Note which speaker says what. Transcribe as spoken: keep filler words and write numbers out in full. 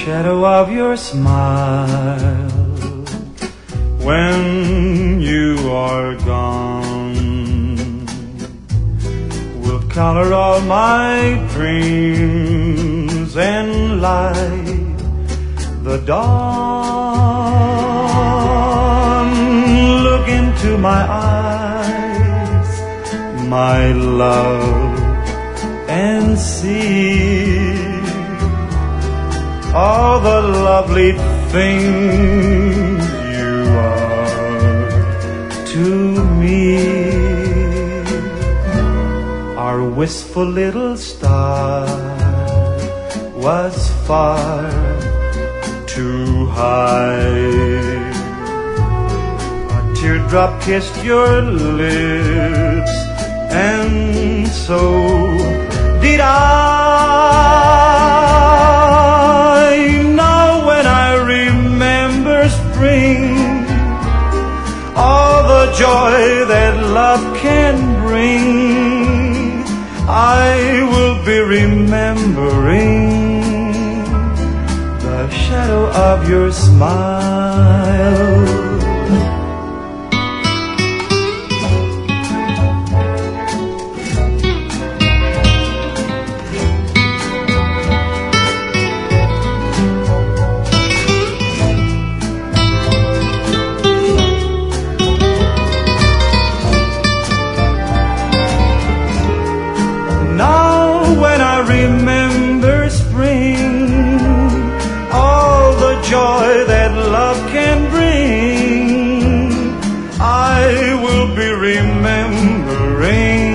Speaker 1: shadow of your smile when you are gone will color all my dreams and light the dawn. Look into my eyes, my love, and see all the lovely things you are to me. Our wistful little star was far too high. A teardrop kissed your lips, and so did I. Now when I remember spring, all the joy that love can bring, I will be remembering the shadow of your smile. Remember spring, all the joy that love can bring, I will be remembering